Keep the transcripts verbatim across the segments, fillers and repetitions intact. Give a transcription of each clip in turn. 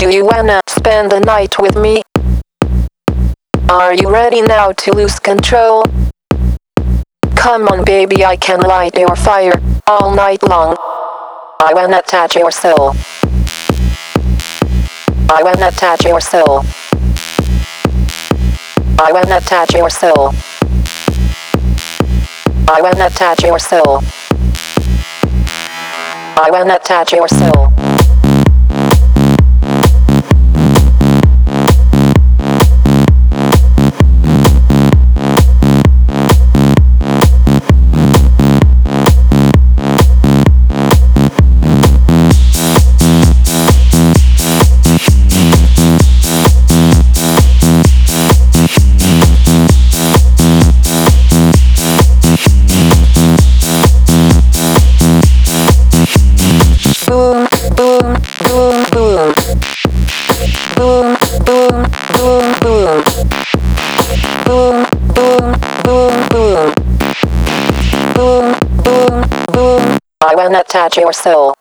Do you wanna spend the night with me? Are you ready now to lose control? Come on baby, I can light your fire all night long. I wanna touch your soul. I wanna touch your soul. I wanna touch your soul. I wanna touch your soul. I wanna touch your soul. Boom, boom, boom, boom. Boom, boom, boom, boom. Boom, boom, boom, boom. Boom, boom, boom. I wanna touch your soul.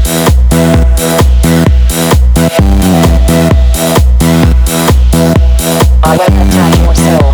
I wanna touch your soul.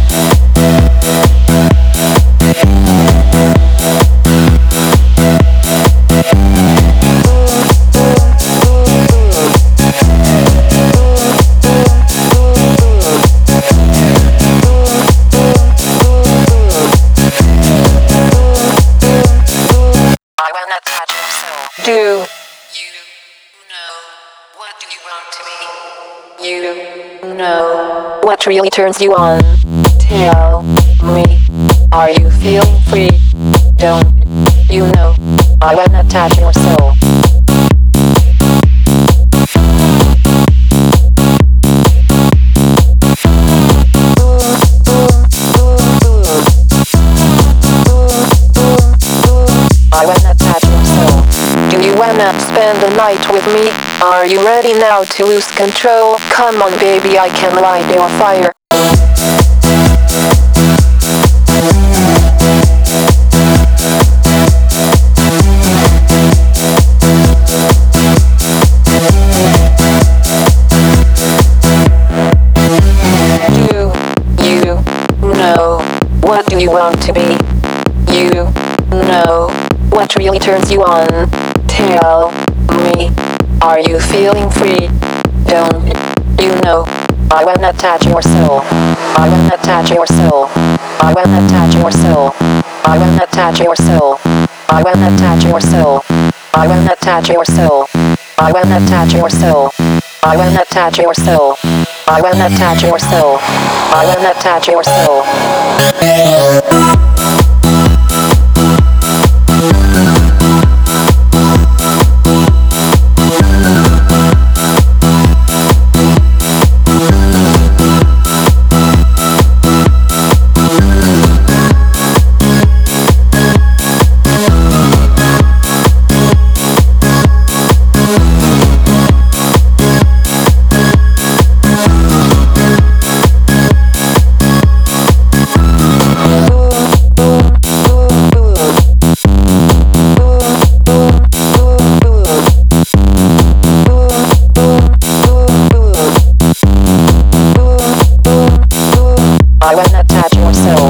Do you know what do you want to be? You know what really turns you on? Tell me, are you feeling free? Don't you know I wanna touch your soul? I wanna touch your soul. Do you wanna spend the night with me? Are you ready now to lose control? Come on baby, I can light your fire. Do you know what do you want to be? You know what really turns you on? Tell me, are you feeling free? Don't you know I wanna touch your soul? I wanna touch your soul. I wanna touch your soul. I wanna touch your soul. I wanna touch your soul. I wanna touch your soul. I wanna touch your soul. I wanna touch your soul. I wanna touch your soul. I wanna touch your soul. I wanna touch your soul.